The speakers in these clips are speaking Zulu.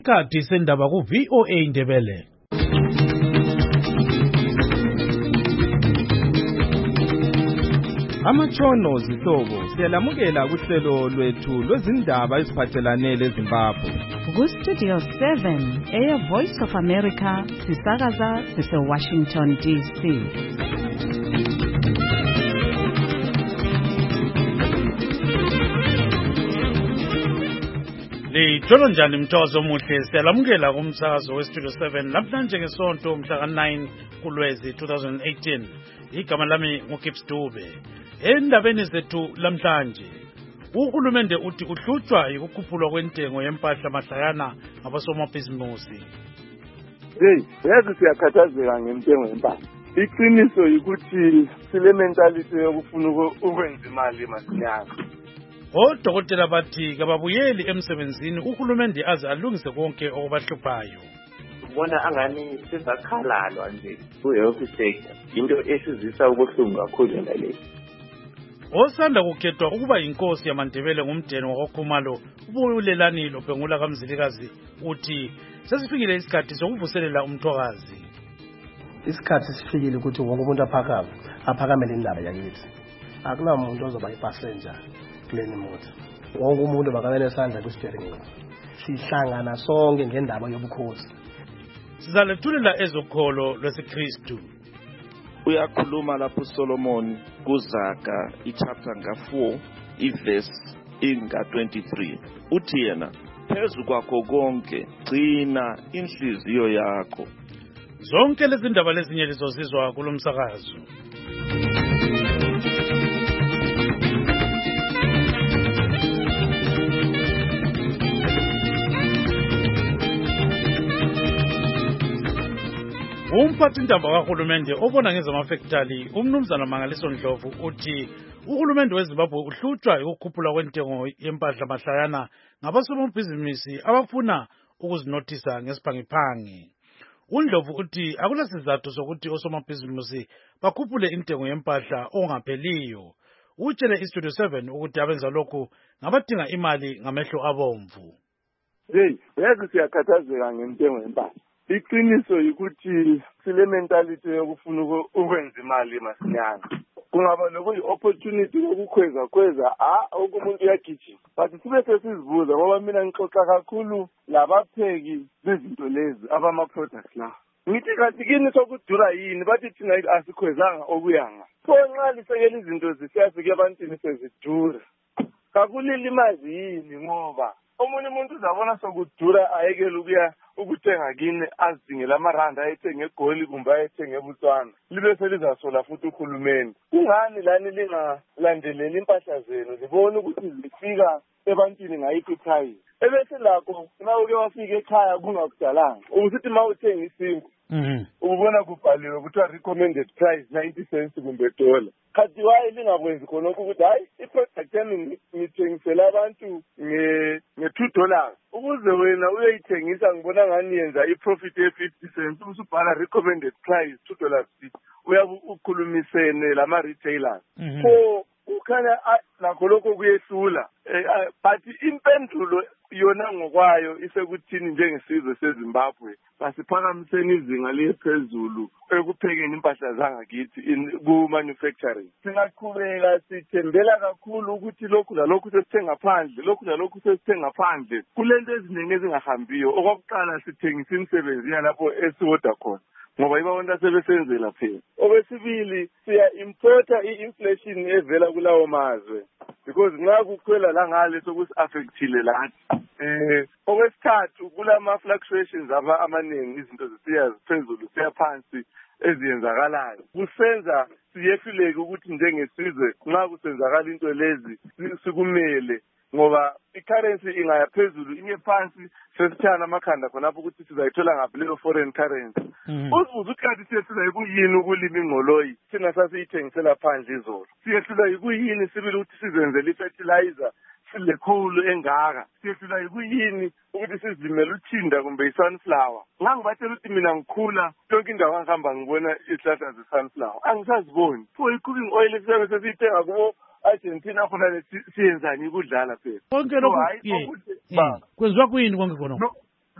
Isikhathi sendaba ku VOA Indebele. Amatshono zihlobo siyalamukela kuhlelo lwethu lwezindaba eziphathelane leZimbabwe. Ku Studio 7 Air Voice of America sisakaza sise Washington DC. Litsholo njani mthozo omuhle siyalamukela kumsakazo weStudio 7 namhlanje ngesonto mhla ka9 kuLwezi 2018. Igama lami nguGibbs Dube. Endabeni zethu lamhlanje uhulumende uthi uhlutshwa yikukhuphulwa kwentengo yempahla mahlayana ngabasomabhizimusi. Yazi siyakhathazeka ngentengo yempahla. Iqiniso yikuthi sile mentality yokufuna ukwenza imali masinyana. Odokotela bathi kababuyeli emsebenzini uhulumende aze alungise konke okubahluphayo. Ubona angani sesakhalalwa nje ku-health sector, into esizisa ubuhlungu kakhulu ngale. Osanda kukhethwa ukuba yinkosi yamaNdebele ngumdeni wakwaKhumalo ubulelani loBhengula kaMzilikazi uthi sesifikile isikhathi sokuvuselela umthokazi. Isikhathi sifikile ukuthi wonke umuntu aphakamele indaba yakithi. Akunamuntu ozoba ipassenger kuleni moto. Wonke umuntu bakabele esandla ku-steering wheel. Sihlangana sonke ngendaba yobukhosi. Sizalethulela ezokholo lwesiKristu. Uyakhuluma lapho uSolomon kuZaga ichapter nga4 iverse inga23 uthi yena phezu kwakho konke gcina inhliziyo yakho. Zonke lezi ndaba lezinye lizozizwa kulomsakazo. Umphathindaba kahulumende obona ngezamafektali umnumzana Mangaliso Ndlovu uthi uhulumende weZimbabwe uhlutshwa yikukhuphula kwentengo yempahla mahlayana ngabasomabhizinisi abafuna ukuzinothisa ngesiphangiphangi. uNdlovu uthi akulasizathu sokuthi osomabhizinisi bakhuphule intengo yempahla ongapheliyo. Utshele iStudio 7 ukuthi abenza lokhu ngabadinga imali ngamehlo abomvu. Yazi siyakhathazeka ngentengo yempahla. Iqiniso yikuthi sile mentality yokufuna ukwenza imali masinyana. Kungaba nokuyi-opportunity yokukhweza okumuntu uyagijima. But sibe sesizibuza ngoba mina ngixoxa kakhulu labapheki bezinto lezi abama-products la. Ngithi kanti kini sokudura yini bathi thina asikhwezanga okuyanga. So nxa lisekela izinto zisiyafika ebantwini sezidura. Kakulili imali yini ngoba omunye umuntu uzabona sokudura ayekela ukuthenga kini azidingela amaranda ayethenge eGoli kumbe ayethenge eBotswana libe selizasola futhi uhulumeni. Kungani lani lingalandeleli impahla zenu libona ukuthi zifika ebantwini ngayiphi price ebese lakho na uke wafika ekhaya kungakudalanga ubusithi mawuthenga isimbi ubona kubhaliwe kuthiwa recommended price 90 cents kumbe $1. Khathi waye lingakwenzi khona ukuthi hayi iproduct yami ngithengisela abantu nge$2 ukuze wena uyayithengisa ngibona ngani yenza iprofit ye50 cents usubhala recommended price $2 uyabukhulumisene lama retailers. So ukhanya lakho lokho kuyehlula but impendulo yona ngokwayo isekuthini njengesizwe seZimbabwe basiphakamiseni izinga liphezulu ekuphekeni impahla zangakithi ku manufacturing. Singaqhubeka sithembela kakhulu ukuthi lokhu lalokhu sesithenga phandle kulento eziningi ezingahambiyo. Okokuqala sithengisa imisebenzi yalapho esiwoda khona ngoba ibabona sebesenzela phela. Okwesibili siya-importa i-inflation evela kulawo mazwe because nxa kukhwela la ngale sokusi-affectile lathi. Okwesithathu kulama-fluctuations amaningi izinto zisiya phezulu siya phansi eziyenzakalayo. Kusenza siyehluleke ukuthi njengesizwe nxa kusenzakala into lezi sikumele ngoba i-currency ingaya phezulu inye phansi sesithana amakhanda khonapho ukuthi sizayithola ngaphi leyo foreign currency. Uzibuza ukuthi siyehlula yikuyini ukulima ingqoloyi thina sasiyithengisela phandle izolo. Siyehlula yikuyini sibili ukuthi sizenzele i-fertilizer sile coal engaka. Siyehlula yikuyini ukuthi sizimele uthinda kumbe i-sunflower. Ngangibatshela ukuthi mina ngikhula yonke indawo angihamba ngibona izihlahla ze-sunflower. Angisaziboni. For i-cooking oil siyabe sesiyithenga kubo Argentina khona siyenzani ukudlala phela. Konke lokho kwenziwa kuyini konke khona?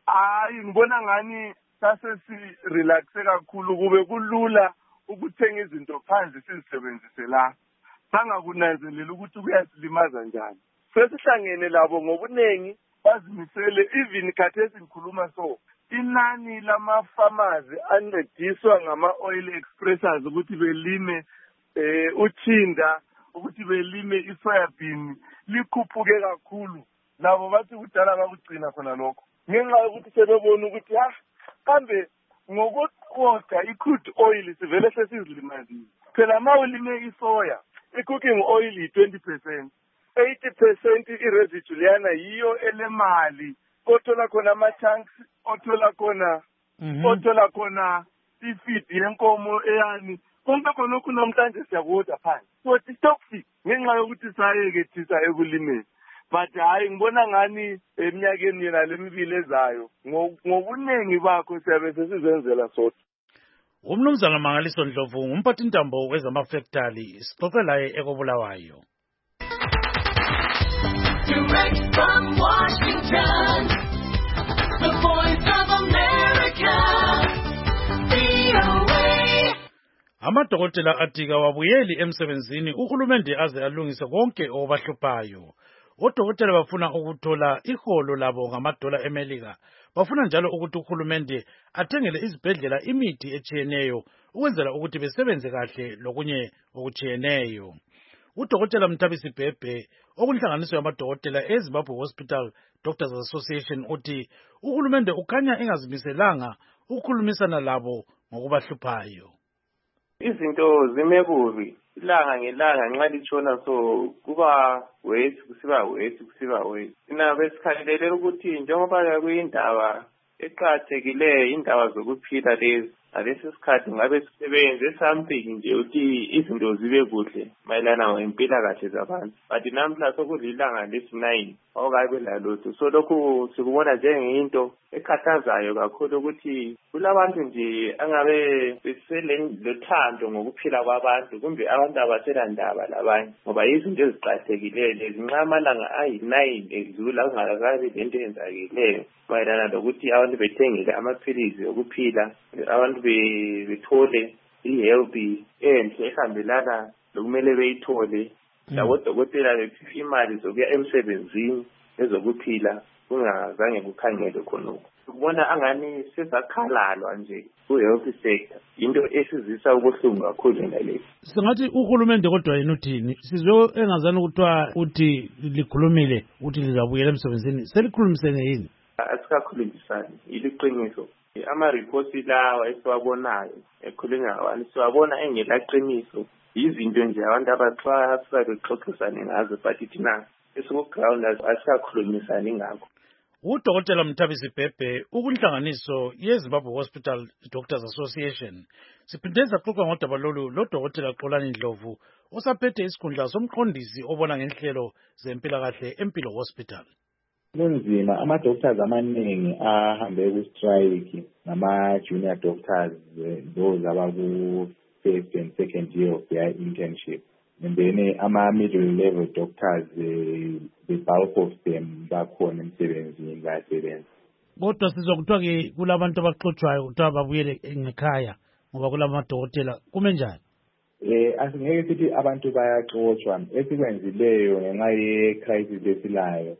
Hayi ngibona ngani sasesi-relaxe kakhulu kube kulula ukuthenga izinto phandle sizisebenzise la. Sangakunanzelela ukuthi kuyasilimaza njani. Sesihlangene labo ngobuningi bazimisele even khathesi ngikhuluma so. Inani lama-pharmacy ancediswa ngama-oil expressors ukuthi belime uchinda, ukuthi belime isoyabhini likhuphuke kakhulu. Labo bathi kudala bakugcina khona lokho. Ngenxa yokuthi sebebona ukuthi kambe ngokuqoqa i-crude oil sivele sesizilimazile. Phela ma ulime isoya, i-cooking oil yi-20%. 80% i-residue leyana yiyo elemali. Othola khona ama-tanks, othola khona i-feed yenkomo eyani. Konke khonokho namhlanje siyakuda phansi. So it's-toxic ngenxa yokuthi sayeke thisa ekulimeni. But hayi ngibona ngani eminyakeni yena lemibili ezayo ngobuningi bakho siyabe sesizenzela sodwa. Umnumzana Mangaliso Ndlovu umphathintambo wezamafektali sixoxe laye ekobulawayo. Direct from Washington, the Voice of America, VOA. Amadokotela atika wabuyeli emsebenzini uhulumende aze alungise konke obahluphayo. Odokotela bafuna ukuthola iholo labo ngamadola eMelika. Bafuna njalo ukuthi uhulumende athengele izibhedlela imithi etshiyeneyo ukwenzela ukuthi besebenze kahle lokunye okutshiyeneyo. Udokotela Mthabisi Bhebhe okunhlanganiso yamadokotela eZimbabwe Hospital Doctors Association uthi uhulumende ukhanya engazimiselanga ukukhulumisana labo ngokubahluphayo. Izinto zime kubi ilanga ngelanga nxa litshona so kuba wesi kusiba wesi. Sina besikhalele ukuthi njengoba kuyindaba eqhathekileyo indaba zokuphila lezi ngalesi sikhathi ngabe sisebenze something nje ukuthi izinto zibe kuhle mayelana ngempilakahle zabantu. But namhla sokulilanga lesi-9 awukabe lalutho. So lokhu sikubona njengento ekhathazayo kakhulu ukuthi kulabantu nje angabe beselelothando ngokuphila kwabantu kumbe abantu abaselandaba labanye ngoba izinto eziqhathekileyo lezi nxa amalanga ayi-9 edlula kungakabi lento eyenzakileyo mayelana lokuthi abantu bethengele amaphilisi okuphila abantu bethole i-health enhle ehambelana lokumele beyithole labodokotela bephiwa imali zokuya emsebenzini ezokuphila kungazange kukhangelwe khonokho. Kubona angani sesakhalalwa nje ku-health sector into esizisa ubuhlungu kakhulu nalesi. Singathi uhulumende kodwa yena uthini? Sizwe engazani ukuthiwa uthi likhulumile ukuthi lizabuyela emsebenzini selikhulumisene yini? Asikakhulumisani iliqiniso. Ama-reports lawa esiwabonayo ekhulunywa ngabantu siwabona engelaqiniso. Izinto nje abantu abaxhasa bexoxisane ngazo but thina esiku-ground asikakhulumisani ngakho. Udokotela Mthabisi Bhebhe ukunhlanganiso yeZimbabwe Hospital Doctors Association siphinde saxoxa ngodaba lolu lodokotela Xolani Ndlovu osaphethe isikhundla somqondisi obona ngenhlelo zempilakahle eMpilo Hospital. Kunzima ama-doctors amaningi ahambe ku-strike nama-junior doctors those abaku-first and second year of their internship. And then ama-middle level doctors, the bulk of them bakhona emsebenzini bayasebenza. Kodwa sizokuthiwa kulabantu abaxotshwayo kuthiwa babuyele ngekhaya ngoba kulamadokotela kume njani? Asingeke sithi abantu bayaxotshwa. Esikwenzileyo ngenxa ye-crisis esilayo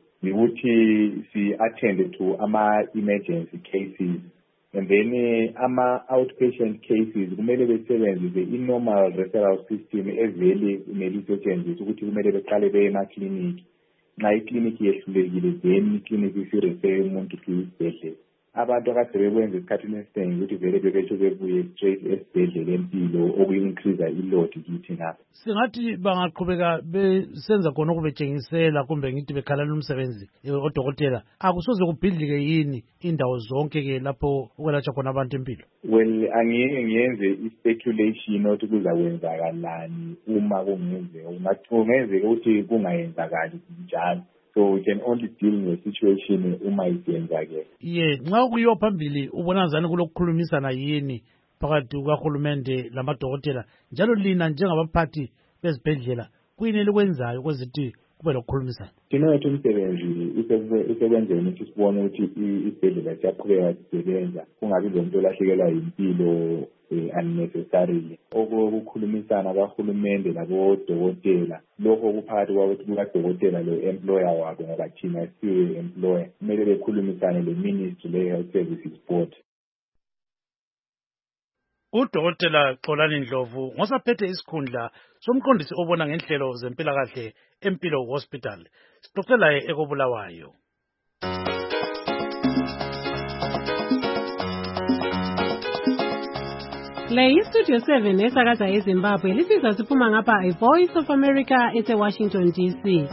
ukuthi si-attend to ama-emergency cases. And then ama-outpatient cases kumele besebenzise i-normal referral system evele kumele isetshenziswe ukuthi kumele beqale beye emakliniki. Nxa ikliniki yehlulekile then ikliniki isi-refer umuntu kwisibhedlela. Abantu akade bekwenza esikhathini esiningi ukuthi vele bebetsho bebuye straight esibhedlela empilo okuyi-increase ilload kithi ngapha. Singathi bangaqhubeka besenza khona okubetshengisela kumbe ngithi bekhalala umsebenzi odokotela akusoze kubhidlike yini indawo zonke lapho ukwelatshwa khona abantu empilo? Well, angeke ngiyenze i-speculation ukuthi kuzakwenzakalani uma kungenzeka. Kungenzeka ukuthi kungayenzakali njalo. So we can only deal with the situation uma isiyenzakele. Nxa kuyiwa phambili ubona ngani kulokukhulumisana yini phakathi kukaHulumende lamadokotela njalo lina njengabaphathi bezibhedlela kuyini elikwenzayo ukuthi kube lokukhulumisana. Thina wethu umsebenzi usekwenzeni ukuthi sibone ukuthi isibhedlela siyaqhubeka sisebenza kungabi lomuntu olahlekelwa yimpilo unnecessarily. Okukhulumisana kahulumende labodokotela lokho kuphakathi kukadokotela lo-employer wabo ngoba thina siwe-employer kumele bekhulumisane le-ministry le-health services board. Udokotela Xolani Ndlovu ngosaphethe isikhundla somqondisi obona ngenhlelo zempilakahle Empilo Hospital. Sixoxela ekobulawayo. Le iStudio 7 esakaza eZimbabwe lisiza siphuma ngapha iVoice of America eseWashington DC.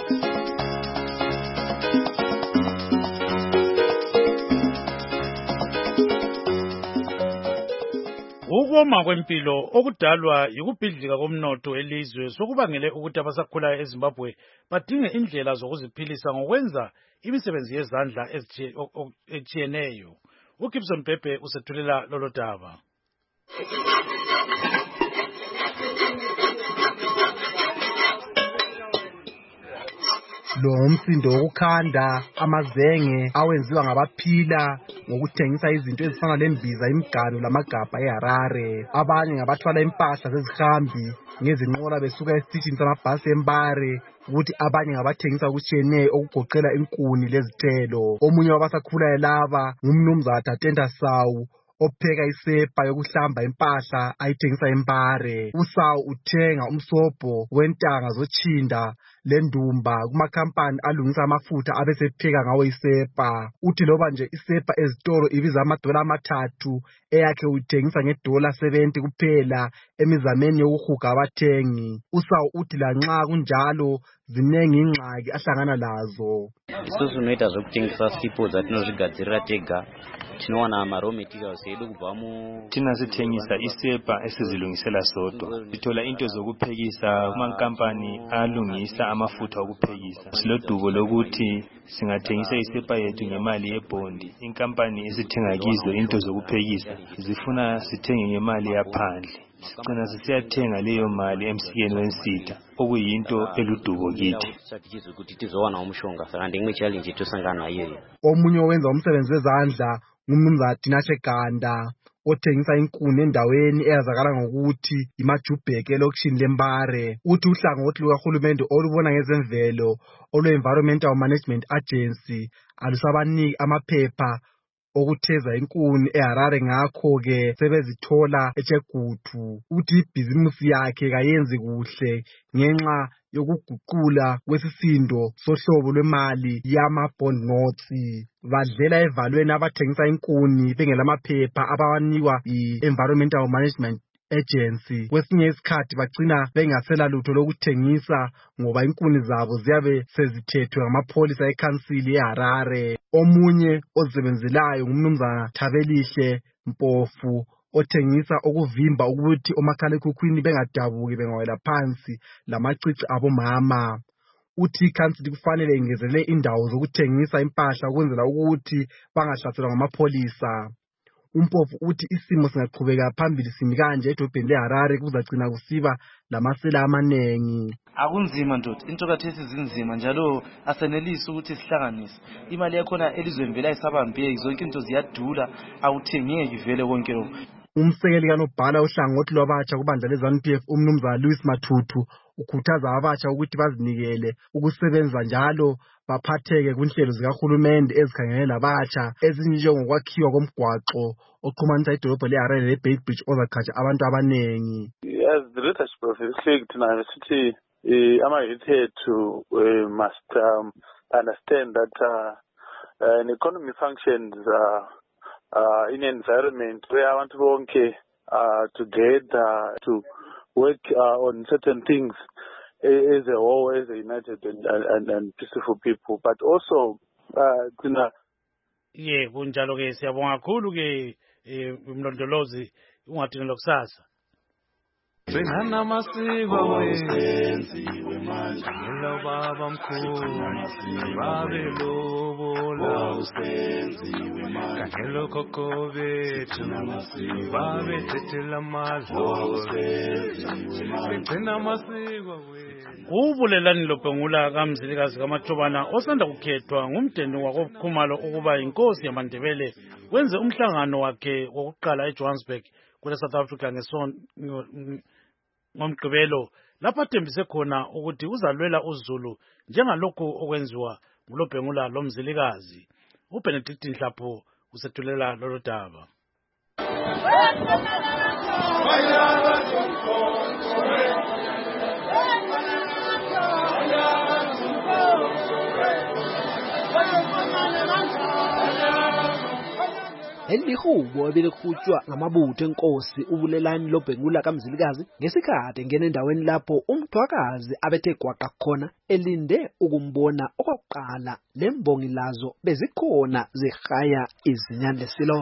Ukoma kwempilo okudalwa yikubhidlika komnotho elizwe sokubangele ukuthi abasakhulayo eZimbabwe badinge indlela zokuziphilisa ngokwenza imisebenzi yezandla etshiyeneyo. uGibson Pepe usethulela lolo daba. Lo umsindo wokukhanda amazenge awenziwa ngabaphila ngokuthengisa izinto ezifana lembiza, imiganu lamagabha eHarare. Abanye ngabathwala impahla zezihambi ngezinqola besuka esitishini samabhasi eMbare, ukuthi abanye ngabathengisa okutshiyeneyo okugoqela inkuni lezithelo. Omunye wabasakhulayo laba ngumnumzana Tatenda Sawu opheka isepa yokuhlamba impahla ayithengisa eMbare. uSawu uthenga umsobho wentanga zotshinda lendumba kumakhampani alungisa amafutha abesepheka ngawo isepa. Uthi loba nje isepa ezitolo ibiza $3 eyakhe uyithengisa $70 kuphela emizameni yokuhuga abathengi. uSawu uthi lanxa kunjalo zinengi ingxaki ahlangana lazo. Isusu noita zvokuthengisa sipo zatinozvigadzirira tega. Tinowana raw materials edu kubva thina sithengisa isepa esizilungisela sodwa. Sithola into zokuphekisa kumankampani alungisa amafutha okuphekisa. Silodubo lokuthi singathengisa isepa yethu ngemali yebondi. Inkampani esithenga kizo into zokuphekisa zifuna sithenge ngemali yaphandle. Sigcina sisiyathenga leyo mali emsikeni wensitha okuyinto eludubo kithi. Omunye owenza umsebenzi wezandla ngumnumzana Tinashe Ganda othengisa inkuni endaweni eyazakala ngokuthi iMajubheke elokishini leMbare. Uthi uhlangothi lukahulumende olubona ngezemvelo olwe-Environmental Management Agency alusabaniki amaphepha okutheza inkuni eHarare, ngakho-ke sebezithola eChegutu. Uthi ibhizimusi yakhe kayenzi kuhle ngenxa yokuguqula kwesisindo sohlobo lwemali yama-bond notes. Badlela evalweni abathengisa inkuni bengelamaphepha abawanikwa i-Environmental Management Agency. Kwesinye isikhathi bagcina bengasela lutho lokuthengisa ngoba inkuni zabo ziyabe sezithethwe ngamapholisa ekhansili eHarare. Omunye ozisebenzelayo ngumnumzana Thabelihle Mpofu othengisa okuvimba ukuthi omakhalekhukhwini bengadabuki bengawela phansi lamacici abomama. Uthi ikhansili kufanele ingezelele indawo zokuthengisa impahla ukwenzela ukuthi bangahlaselwa ngamapholisa. Umpofu uthi isimo singaqhubeka phambili simi kanje edolobheni leHarare kuzagcina kusiba lamasela amanengi. Akunzima ndoda, into kathesi zinzima njalo asenelisi ukuthi sihlanganise. Imali yakhona elizweni vele ayisabambeki, zonke into ziyadula, awuthengeki vele konke lokho. Umsekeli kanobhala uhlangothi lwabatsha kubandla leZANU-PF umnumzana Louis Mathuthu ukhuthaza abatsha ukuthi bazinikele ukusebenza njalo baphatheke kunhlelo zikahulumende ezikhangele labatsha ezinjengokwakhiwa komgwaqo oqhumanisa idolobho leHarare leBeitbridge ozaqhatsha abantu abanengi. As the leadership of the district now, city ama-youth ethu must understand that an economy functions in an environment where abantu bonke together to work on certain things as a whole, as a united and peaceful people, but also kunjalo ke siyabonga kakhulu ke umlondolozi ungadingelwa kusasa. Singana masiko wenziwe manje lo baba mkhulu babe lobola usenziwe manje ngelokhokho bethu babethethela amadlozi begcina amasiko wethu. Ubulelani loBhengula kaMzilikazi kaMathobana osanda kukhethwa ngumdeni wakoKhumalo ukuba inkosi yamaNdebele wenze umhlangano wakhe wokuqala eJohannesburg kule South Africa ngomgqibelo lapho athembise khona ukuthi uzalwela uZulu njengalokho okwenziwa nguloBhengula loMzilikazi. uBenedict Nhlapho usethulela lolu daba. Elihubo ebelikhutshwa ngamabutho enkosi ubulelani loBhengula kaMzilikazi ngesikhathi ngene endaweni lapho umthwakazi abethe gwaqa khona elinde ukumbona okokuqala lembongi lazo bezikhona zihaya izinyane lesilo.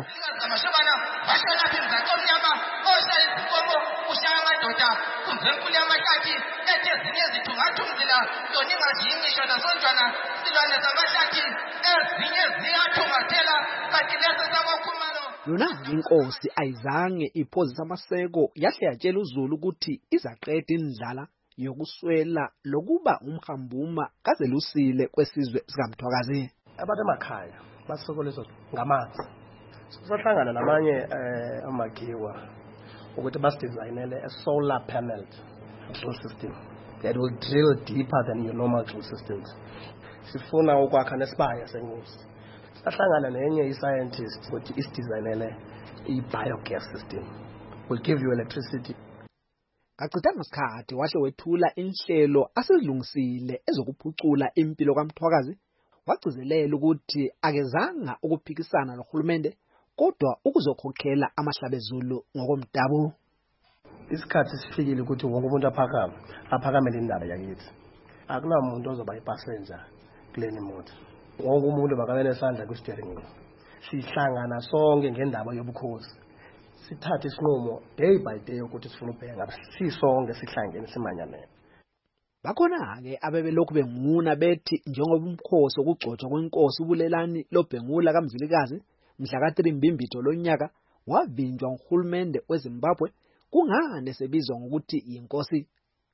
Yona inkosi ayizange iphozisa amaseko yahle yatshela uZulu ukuthi izaqeda indlala yokuswela lokuba umhambuma kazelusile kwesizwe sikaMthwakazi. Abantu emakhaya basokoliswa ngamanzi. Sizohlangana namanye amagiwa ukuthi basidesignele a solar paneled drill system that will drill deeper than your normal drill systems. Sifuna ukwakha nesibaya senkosi. Sahlangana nenye iscientist ukuthi isidesignele i-biogas system will give you electricity. Kacithanga isikhathi wahle wethula inhlelo asezilungisile ezokuphucula impilo kaMthwakazi, wagcizelela ukuthi akezanga ukuphikisana nohulumende kodwa ukuzokhokhela amahlabezulu ngokomdabu. Isikhathi sifikile ukuthi wonke umuntu aphakamele indaba yakithi. Akunamuntu ozoba ipassenger kuleni moto. Wonke umuntu bakabele esandla kwi-steering wheel. Sihlangana sonke ngendaba yobukhosi. Sithathe isinqumo day by day ukuthi sifuna ubheka sisonke sihlangene simanyane. Bakhona ke abebelokhu benguna bethi njengoba umkhosi okugcotshwa kwenkosi ubulelani loBhengula kaMzilikazi mhla ka-3 Mbimbitho lonyaka wavinjwa nguhulumende weZimbabwe kungane sebizwa ngokuthi yinkosi.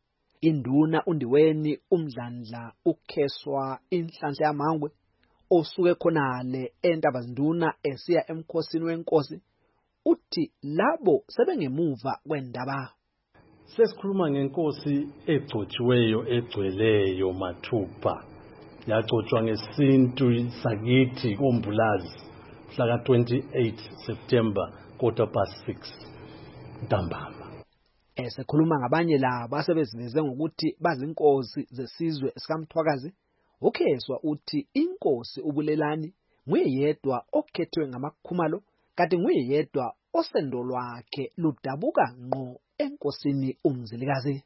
Induna uNdiweni uMdlandla uKheswa inhlanhla yamangwe osuke khonale eNtabazinduna esiya emkhosini wenkosi uthi labo sebengemuva kwendaba. Sesikhuluma ngenkosi egcotshiweyo egcweleyo mathupha yagcotshwa ngesintu sakithi koMbulazi mhla ka-28 September 6:15 ntambama. Esekhuluma ngabanye laba asebeziveze ngokuthi bazinkosi zesizwe sikaMthwakazi, uKheswa uthi inkosi ubulelani nguyedwa okhethwe ngamaKhumalo kanti nguyedwa osendo lwakhe ludabuka ngqo enkosini uMzilikazi.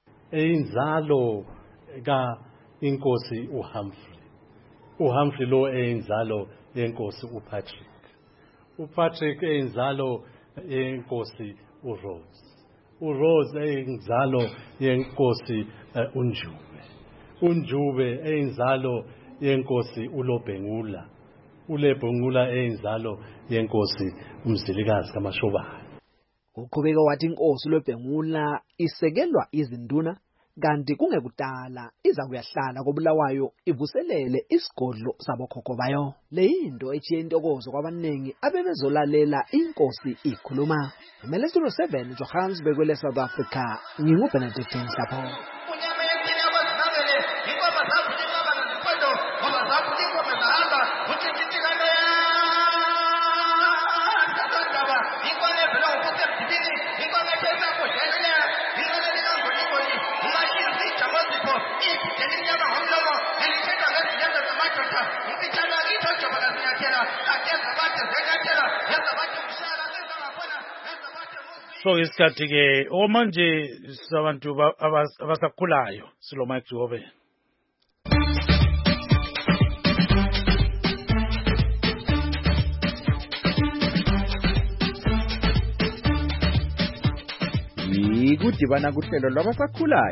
Eyinzalo ka inkosi uHumphrey lo eyinzalo yenkosi uPatrick eyinzalo yenkosi uRose eyinzalo yenkosi uNjube eyinzalo yenkosi uLobhengula eyinzalo yenkosi uMzilikazi kaMashobane. Uqhubeka wathi inkosi loBhengula isekelwa izinduna kanti kungekudala iza kuyahlala kobulawayo ivuselele isigodlo sabokhokho bayo. Leyinto echiye intokozo kwabaningi abebezolalela inkosi ikhuluma. Melesilo 7 Johannesburg kwele South Africa nginguBenedict Nhlapho. So isikhathi ke omanje sabantu abasakhulayo silo Mike Jobe. Yikudibana kuhlelo lwabasakhulayo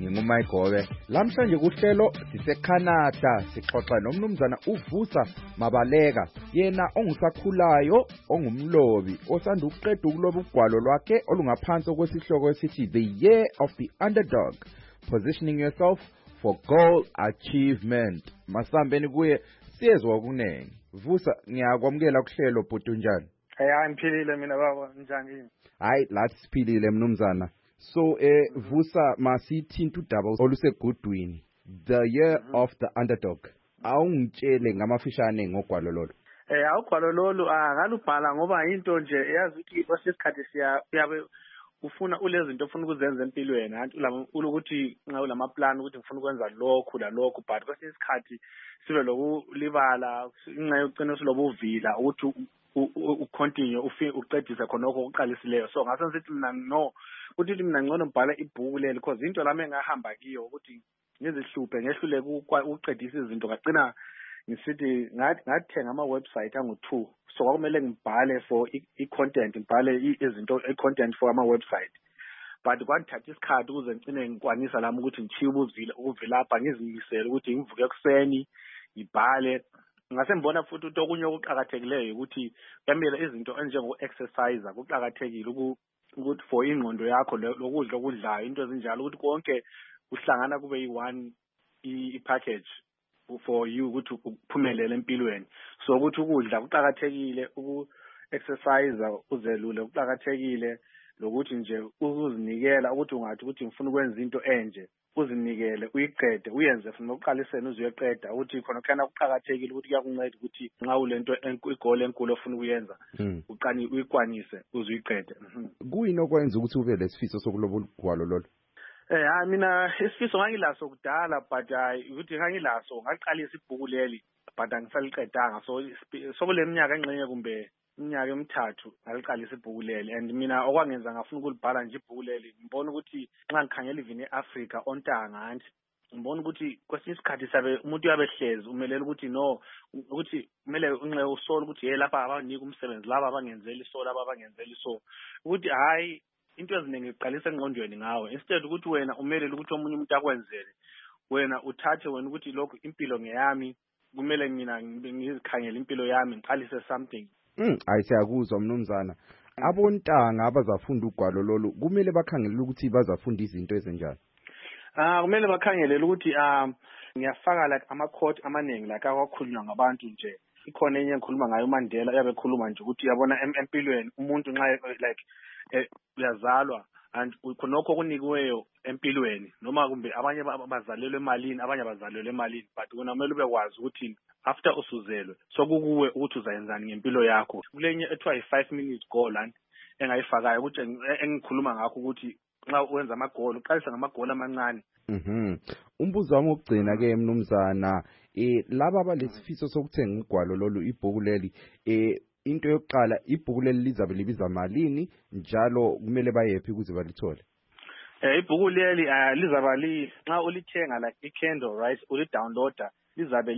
nginguMayigobe. Lamhlanje kuhlelo siseCanada sixoxa nomnumzana uVusa Mabaleka, yena ongusakhulayo ongumlobi osanda ukuqeda ukuloba ugwalo lwakhe olungaphansi kwesihloko esithi The Year of the Underdog, Positioning Yourself for Goal Achievement. Masambeni kuye siyezwa okunengi. Vusa, ngiyakwamukela kuhlelo bhuti njani? Hayi ngiphilile mina baba, njani? Hayi lathi siphilile mnumzana. So Vusa masithinta udaba olusegudwini, The Year of the Underdog. Awungitshele ngamafishane ngogwalo lolo. Awugwalo lolu ngalubhala ngoba into nje eyazi ukuthi kwesikhathi siyabe ufuna ulezinto ofuna ukuzenza empilweni, anti ukuthi nxa ulama plan ukuthi ngifuna ukwenza lokhu la lokhu, but kwesinye isikhathi sibe lokulibala nxa yocina silobu uvila ukuthi ucontinue uqedise khonokho uqalisileyo. So ngase ngithi mina no, ukuthi mina ngcono mbhala ibhuku leli because into lami engahamba kiyo ukuthi ngizihluphe ngehluleke ukuqedisa izinto, ngagcina ngisithi ngathenga ama-website angu-2, so kwakumele ngibhale for i-content, ngibhale izinto i-content for ama-website, but kwangithatha isikhathi ukuze ngicine ngikwanisa lami ukuthi ngithiye ukuvilapha, ngizimisele ukuthi ngivuke ekuseni ngibhale. Ngase ngibona futhi ukuthi okunye okuqakathekileyo ukuthi yamele izinto enjengo-exercise kuqakathekile ukuthi for ingqondo yakho lokudla okudlayo, into ezinjalo, ukuthi konke uhlangana kube yi-one i-package for you ukuthi uphumelele empilweni. So ukuthi ukudla kuqakathekile, uku-exercise uzelule kuqakathekile, lokuthi nje ukuzinikela ukuthi ungathi ukuthi ngifuna ukwenza into enje, uzinikele uyiqede uyenze from uqaliseni uzoyeqeda, ukuthi khona kana kuqakathekile ukuthi kuyakunceda ukuthi nxa ulento igole enkulu ofuna ukuyenza uqani uyikwanise uzoyiqede. Kuyini okwenza ukuthi ube lesifiso sokuloba ugwalo lolo? Mina isifiso ngangilaso kudala, but ukuthi ngangilaso ngaqalisa ibhuku leli but angisaliqedanga. So kule minyaka engxenye kumbe iminyaka emithathu ngaliqalisa ibhuku leli, and mina okwangenza ngafuna ukulibhala nje ibhuku leli, ngibona ukuthi nxa ngikhangela even eAfrica ontanga anti ngibona ukuthi kwesinye isikhathi sabe umuntu uyabehlezi umelela ukuthi no, ukuthi kumele unxe usole ukuthi lapha abanika umsebenzi, laba abangenzeli so, laba abangenzeli so, ukuthi hayi into eziningi iqalisa engqondweni ngawe, instead ukuthi wena umelele ukuthi omunye umuntu akwenzele, wena uthathe wena ukuthi lokho impilo ngeyami, kumele mina ngizikhangele impilo yami ngiqalise something. Ayisiyakuzwa mnumzana. Abontanga abazafunda ugwalo lolu kumele bakhangele ukuthi bazafunda izinto ezenjani? Kumele bakhangelele ukuthi ngiyafaka like ama-quote amaningi like akwakhulunywa ngabantu nje. Ikhona enye engikhuluma ngayo uMandela, uyabe ekhuluma nje ukuthi yabona empilweni umuntu nxa like uyazalwa and khonokho okunikiweyo empilweni, noma kumbe abanye bazalelwe emalini, abanye bazalelwe emalini, but wena kumele ubekwazi ukuthi after usuzelwe sokukuwe ukuthi uzayenzani ngempilo yakho. Kulenye ethiwa yi-5 minutes goal engayifakayo ukuthi engikhuluma ngakho ukuthi nxa wenza amagoli uqalisa ngamagoli amancane. Umbuzo wami wokugcina ke mnumzana, laba abalesifiso sokuthenga ugwalo lolu ibhuku leli, into yokuqala ibhuku leli lizabe libiza malini njalo kumele bayephi ukuze balithole? Ibhuku leli lizaba nxa ulithenga like i-Kindle right, ulidownloada lizabe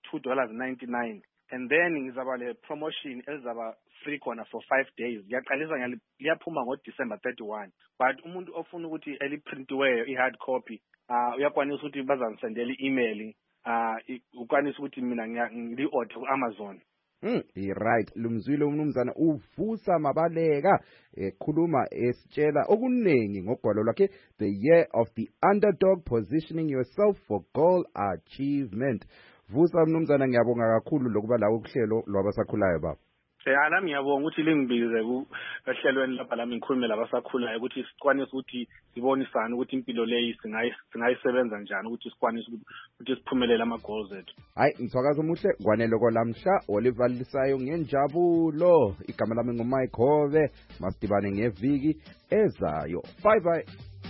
li$2.99, and then ngizaba le promotion elizaba free khona for 5 days. Ngiyaqalisa liyaphuma ngoDecember 31, but umuntu ofuna ukuthi eliprintiweyo i-hard copy uyakwanisa ukuthi bazangisendela i-email, ukwanisa ukuthi mina ngili-order ku-Amazon. Right, lumzwile umnumzana uVusa Mabaleka ekhuluma esitshela okunengi ngogwalo lwakhe The Year of the Underdog, Positioning Yourself for Goal Achievement. Vusa mnumzana, ngiyabonga kakhulu lokuba lawo kuhlelo lwabasakhulayo baba. Nami ngiyabonga ukuthi lingibize kuhlelweni lapha lami ngikhulume labasakhulayo ukuthi sikwanise ukuthi sibonisane ukuthi impilo leyi singayisebenza njani ukuthi sikwanise ukuthi siphumelele ama-goals ethu. Hayi, ngithwakaza omuhle kwanele kolamhla olivalisayo ngenjabulo. Igama lami nguMayigobe, masidibane ngeviki ezayo. Bye bye.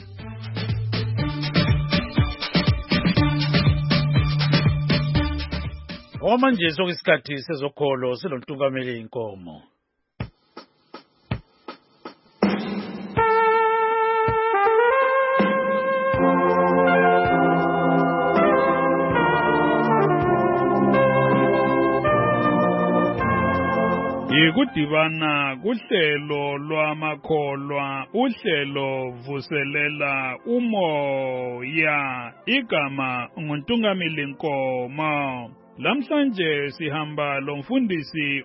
Manje sokusikhathi sezokholo silontungameli inkomo. Yikudibana kuhlelo lwamakholwa uhlelo vuselela umoya igama nguNtungamili Nkomo. Lamhlanje sihamba lomfundisi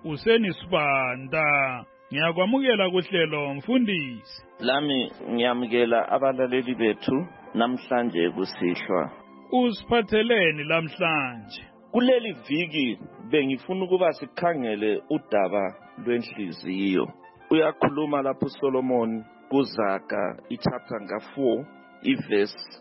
uSenisibanda. Ngiyakwamukela kuhlelo mfundisi. Lami ngiyamukela abalaleli bethu namhlanje kusihlwa. Usiphatheleni lamhlanje? Kuleli viki bengifuna ukuba sikhangele udaba lwenhliziyo. Uyakhuluma lapho uSolomon kuZaga ichapter nga4 iverse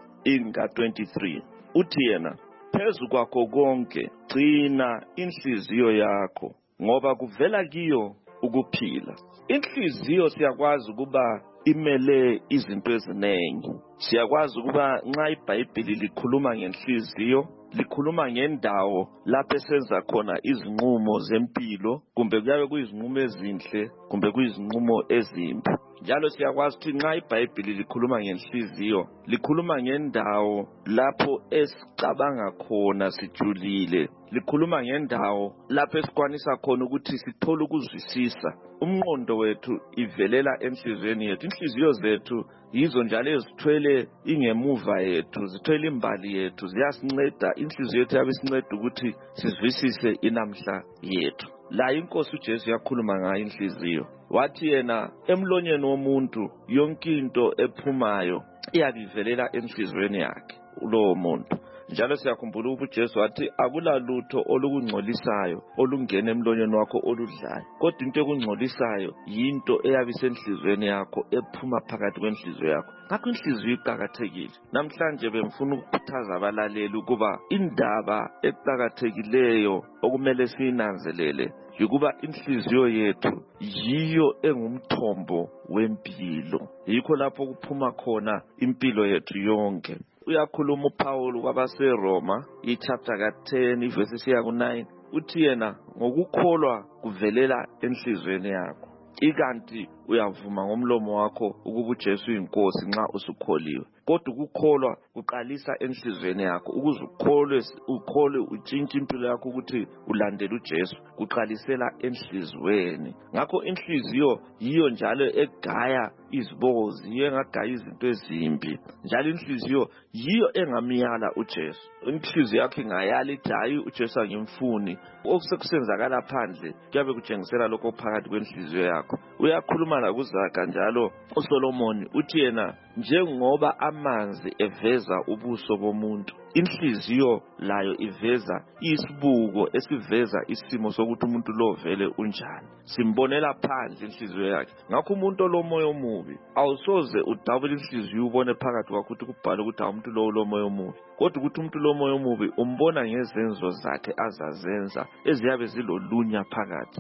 inga23. Uthi yena, phezu kwakho konke gcina inhliziyo yakho ngoba kuvela kiyo ukuphila. Inhliziyo siyakwazi ukuba imele izinto eziningi. Siyakwazi ukuba nxa iBhayibheli likhuluma ngenhliziyo, likhuluma ngendawo lapho esenza khona izinqumo zempilo, kumbe kuyabe kuyizinqumo ezinhle, kumbe kuyizinqumo ezimbi. Njalo siyakwazi ukuthi nxa iBhayibheli likhuluma ngenhliziyo, likhuluma ngendawo lapho esicabanga khona sijulile, likhuluma ngendawo lapho esikwanisa khona ukuthi sithole ukuzwisisa. Umqondo wethu ivelela enhliziyweni yethu. Inhliziyo zethu yizo njalo ezithwele ingemuva yethu, zithwele imbali yethu, ziyasinceda. Inhliziyo yethu yabisinceda ukuthi sizwisise inamhla yethu. La inkosi uJesu yakhuluma ngayo inhliziyo. Wathi yena emlonyeni womuntu yonke into ephumayo iyabivelela enhliziyweni yakhe lowo muntu. Njalo siyakhumbula ukuthi uJesu wathi akulalutho olukungcolisayo olungena emlonyeni wakho oludlayo, kodwa into ekungcolisayo yinto eyabisenhliziyweni yakho ephuma phakathi kwenhliziyo yakho. Ngakho inhliziyo iqhakathekile. Namhlanje bengifuna ukukhuthaza abalaleli ukuba indaba eqhakathekileyo okumele siyinanzelele yikuba inhliziyo yethu yiyo engumthombo wempilo. Yikho lapho kuphuma khona impilo yethu yonke. Uyakhuluma uPaul kwabaseRoma ichapter ka10 iverse siya ku9. Uthi yena ngokukholwa kuvelela enhliziyweni yakho. Ikanti uyavuma ngomlomo wakho ukuba uJesu uyinkosi nxa usukholiwe. Kodwa ukukholwa kuqalisa enhliziyweni yakho. Ukuze ukholwe utshintshe impilo yakho ukuthi ulandele uJesu, kuqalisela enhliziyweni. Ngakho inhliziyo yiyo njalo egaya izibozi, yiyo engagaya izinto ezimbi. Njalo inhliziyo yiyo engamiyala uJesu. Inhliziyo yakho ingayala ithi hayi uJesu angimfuni. Okusekusenzakala phandle kuyabe kutshengisela lokho phakathi kwenhliziyo yakho. Uyakhuluma la kuZaga njalo uSolomon uthi yena njengoba amanzi eveza ubuso bomuntu, inhliziyo layo iveza isibuko esiveza isimo sokuthi umuntu lo vele unjani. Simbonela phandle inhliziyo yakhe. Ngakho umuntu olomoya omubi awusoze udabule inhliziyo ubone phakathi kwakho ukuthi kubhalwe ukuthi umuntu lo olomoya omubi. Kodwa ukuthi umuntu lomoya omubi umbona ngezenzo zakhe azazenza eziyabe zilolunya phakathi.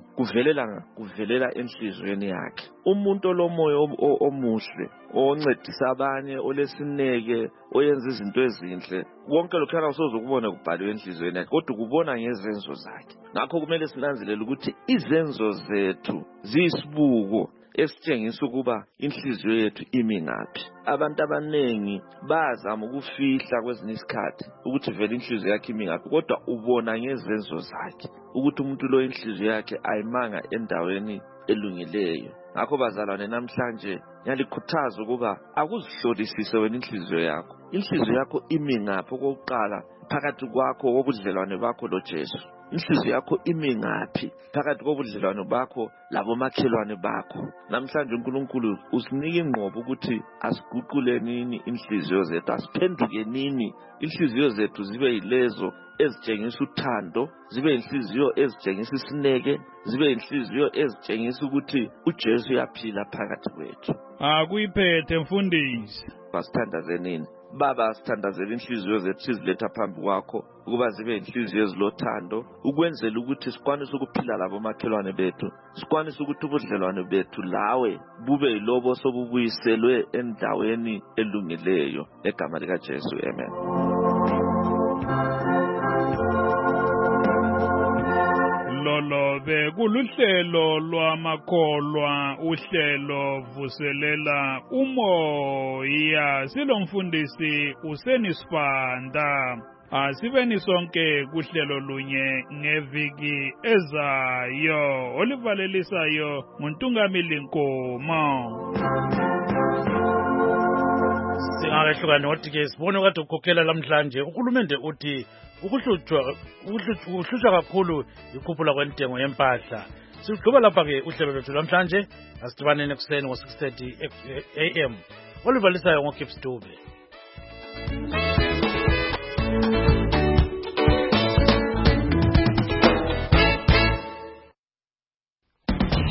Kuvelela enhliziyweni yakhe. Umuntu olomoya omuhle, oncedisa abanye, olesineke, oyenza izinto ezinhle, konke lokho awusoze ukubone kubhaliwe enhliziyweni yakhe, kodwa kubona ngezenzo zakhe. Ngakho kumele sinanzelele ukuthi izenzo zethu ziyisibuko esitshengisa ukuba inhliziyo yethu imi ngaphi. Abantu abanengi bazama ukufihla kwezinye isikhathi ukuthi vele inhliziyo yakhe imi ngaphi, kodwa ubona ngezenzo zakhe ukuthi umuntu lo inhliziyo yakhe ayimanga endaweni elungileyo. Ngakho bazalwane, namhlanje ngiyalikhuthaza ukuba akuzihlolisise wena inhliziyo yakho. Inhliziyo yakho imi ngaphi? Okokuqala, phakathi kwakho kobudlelwane bakho loJesu. Inhliziyo yakho imi ngaphi? Phakathi kobudlelwane bakho labomakhelwane bakho. Namhlanje uNkulunkulu usinika inqobo ukuthi asiguqule nini inhliziyo zethu, asiphenduke nini inhliziyo zethu zibe yilezo ezitshengisa uthando, zibe inhliziyo ezitshengisa isineke, zibe inhliziyo ezitshengisa ukuthi uJesu uyaphila phakathi kwethu. Akuyiphethe mfundisi. Basithandaze nini? Baba, sithandazela inhliziyo zethu siziletha phambi kwakho ukuba zibe inhliziyo ezilothando, ukwenzela ukuthi sikwanise ukuphila labomakhelwane bethu, sikwanise ukuthi ubudlelwane bethu lawe bube yilobo sobubuyiselwe endaweni elungileyo. Egama likaJesu, amen. Lolo bekuluhlelo lwamakholwa, uhlelo vuselela umoya. Silomfundisi uSenisibanda. Asibeni sonke kuhlelo lunye ngeviki ezayo olivalelisayo nguNtungamili Nkomo. Singakehluka nothi-ke sibone kade ukukhokhela lamhlanje uhulumende uthi ukuhlushwa kakhulu ikhuphula kwentengo yempahla. Sigqiba lapha-ke uhlelo lwethu lamhlanje asidibaneni ekuseni ngo-6:30 AM olivalisayo ngoGibbs Dube.